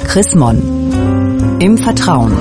Chris Mon. Im Vertrauen.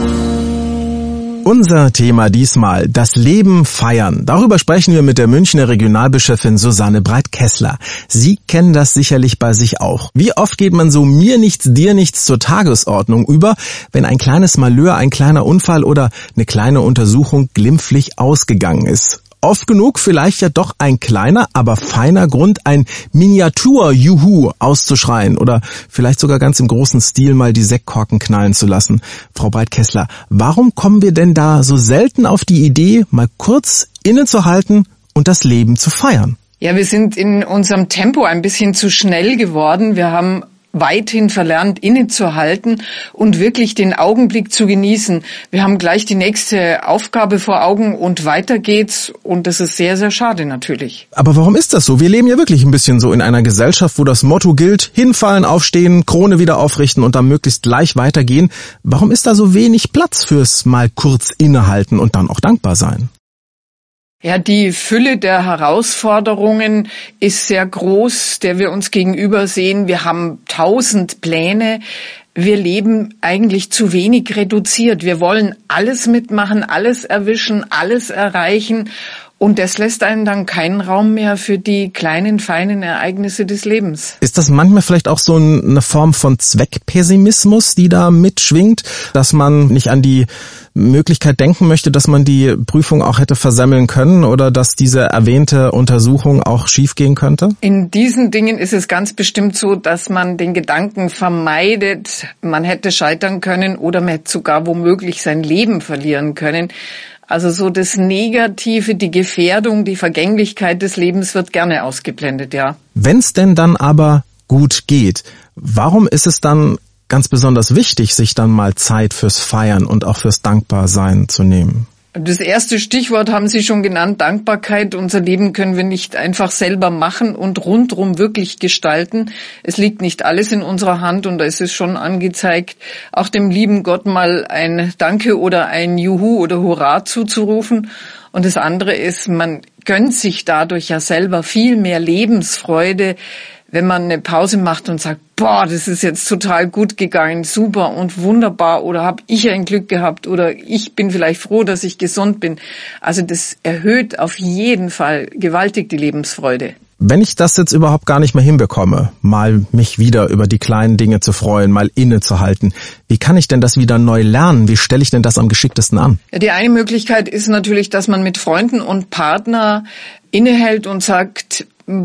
Unser Thema diesmal, das Leben feiern. Darüber sprechen wir mit der Münchner Regionalbischöfin Susanne Breit-Kessler. Sie kennen das sicherlich bei sich auch. Wie oft geht man so mir nichts, dir nichts zur Tagesordnung über, wenn ein kleines Malheur, ein kleiner Unfall oder eine kleine Untersuchung glimpflich ausgegangen ist? Oft genug vielleicht ja doch ein kleiner, aber feiner Grund, ein Miniatur-Juhu auszuschreien oder vielleicht sogar ganz im großen Stil mal die Sektkorken knallen zu lassen. Frau Breit-Kessler, warum kommen wir denn da so selten auf die Idee, mal kurz innezuhalten und das Leben zu feiern? Ja, wir sind in unserem Tempo ein bisschen zu schnell geworden. Wir haben weithin verlernt, innezuhalten und wirklich den Augenblick zu genießen. Wir haben gleich die nächste Aufgabe vor Augen und weiter geht's, und das ist sehr, sehr schade natürlich. Aber warum ist das so? Wir leben ja wirklich ein bisschen so in einer Gesellschaft, wo das Motto gilt: hinfallen, aufstehen, Krone wieder aufrichten und dann möglichst gleich weitergehen. Warum ist da so wenig Platz fürs mal kurz innehalten und dann auch dankbar sein? Ja, die Fülle der Herausforderungen ist sehr groß, der wir uns gegenüber sehen. Wir haben 1000 Pläne. Wir leben eigentlich zu wenig reduziert. Wir wollen alles mitmachen, alles erwischen, alles erreichen. Und das lässt einen dann keinen Raum mehr für die kleinen, feinen Ereignisse des Lebens. Ist das manchmal vielleicht auch so eine Form von Zweckpessimismus, die da mitschwingt, dass man nicht an die Möglichkeit denken möchte, dass man die Prüfung auch hätte versemmeln können oder dass diese erwähnte Untersuchung auch schiefgehen könnte? In diesen Dingen ist es ganz bestimmt so, dass man den Gedanken vermeidet, man hätte scheitern können oder man hätte sogar womöglich sein Leben verlieren können. Also so das Negative, die Gefährdung, die Vergänglichkeit des Lebens wird gerne ausgeblendet, ja. Wenn es denn dann aber gut geht, warum ist es dann ganz besonders wichtig, sich dann mal Zeit fürs Feiern und auch fürs Dankbarsein zu nehmen? Das erste Stichwort haben Sie schon genannt, Dankbarkeit. Unser Leben können wir nicht einfach selber machen und rundrum wirklich gestalten. Es liegt nicht alles in unserer Hand, und da ist es schon angezeigt, auch dem lieben Gott mal ein Danke oder ein Juhu oder Hurra zuzurufen. Und das andere ist, man gönnt sich dadurch ja selber viel mehr Lebensfreude, wenn man eine Pause macht und sagt, boah, das ist jetzt total gut gegangen, super und wunderbar, oder habe ich ein Glück gehabt, oder ich bin vielleicht froh, dass ich gesund bin. Also das erhöht auf jeden Fall gewaltig die Lebensfreude. Wenn ich das jetzt überhaupt gar nicht mehr hinbekomme, mal mich wieder über die kleinen Dinge zu freuen, mal innezuhalten, wie kann ich denn das wieder neu lernen? Wie stelle ich denn das am geschicktesten an? Ja, die eine Möglichkeit ist natürlich, dass man mit Freunden und Partner innehält und sagt,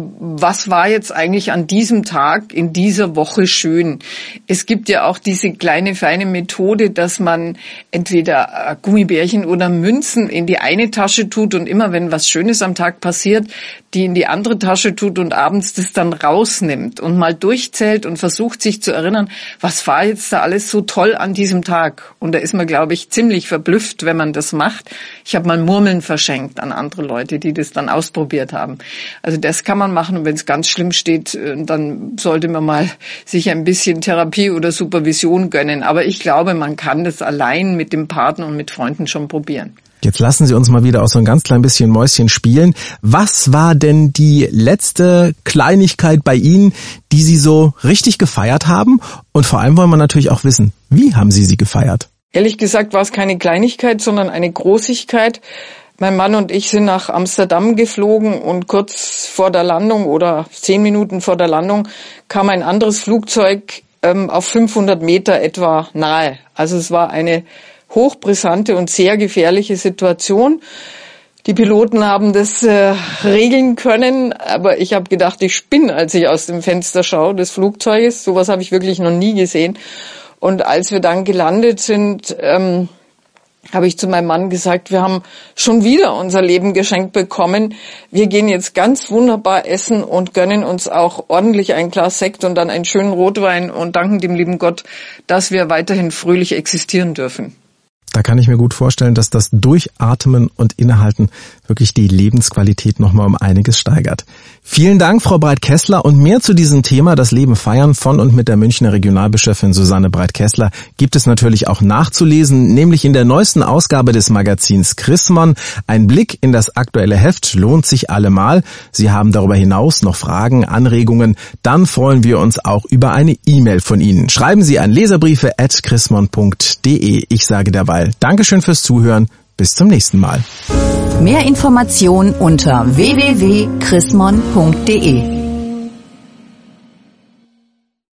was war jetzt eigentlich an diesem Tag, in dieser Woche schön? Es gibt ja auch diese kleine, feine Methode, dass man entweder Gummibärchen oder Münzen in die eine Tasche tut und immer, wenn was Schönes am Tag passiert, die in die andere Tasche tut und abends das dann rausnimmt und mal durchzählt und versucht, sich zu erinnern, was war jetzt da alles so toll an diesem Tag? Und da ist man, glaube ich, ziemlich verblüfft, wenn man das macht. Ich habe mal Murmeln verschenkt an andere Leute, die das dann ausprobiert haben. Also das kann man machen, und wenn es ganz schlimm steht, dann sollte man mal sich ein bisschen Therapie oder Supervision gönnen. Aber ich glaube, man kann das allein mit dem Partner und mit Freunden schon probieren. Jetzt lassen Sie uns mal wieder auch so ein ganz klein bisschen Mäuschen spielen. Was war denn die letzte Kleinigkeit bei Ihnen, die Sie so richtig gefeiert haben? Und vor allem wollen wir natürlich auch wissen, wie haben Sie gefeiert? Ehrlich gesagt war es keine Kleinigkeit, sondern eine Großigkeit. Mein Mann und ich sind nach Amsterdam geflogen, und kurz vor der Landung oder 10 Minuten vor der Landung kam ein anderes Flugzeug auf 500 Meter etwa nahe. Also es war eine hochbrisante und sehr gefährliche Situation. Die Piloten haben das regeln können, aber ich habe gedacht, ich spinne, als ich aus dem Fenster schaue des Flugzeuges. Sowas habe ich wirklich noch nie gesehen. Und als wir dann gelandet sind, habe ich zu meinem Mann gesagt, wir haben schon wieder unser Leben geschenkt bekommen. Wir gehen jetzt ganz wunderbar essen und gönnen uns auch ordentlich ein Glas Sekt und dann einen schönen Rotwein und danken dem lieben Gott, dass wir weiterhin fröhlich existieren dürfen. Da kann ich mir gut vorstellen, dass das Durchatmen und Innehalten wirklich die Lebensqualität nochmal um einiges steigert. Vielen Dank, Frau Breit-Kessler. Und mehr zu diesem Thema, das Leben feiern, von und mit der Münchner Regionalbischöfin Susanne Breit-Kessler, gibt es natürlich auch nachzulesen, nämlich in der neuesten Ausgabe des Magazins Chrismon. Ein Blick in das aktuelle Heft lohnt sich allemal. Sie haben darüber hinaus noch Fragen, Anregungen, dann freuen wir uns auch über eine E-Mail von Ihnen. Schreiben Sie an leserbriefe@chrismon.de. Ich sage derweil Dankeschön fürs Zuhören. Bis zum nächsten Mal. Mehr Informationen unter www.chrismon.de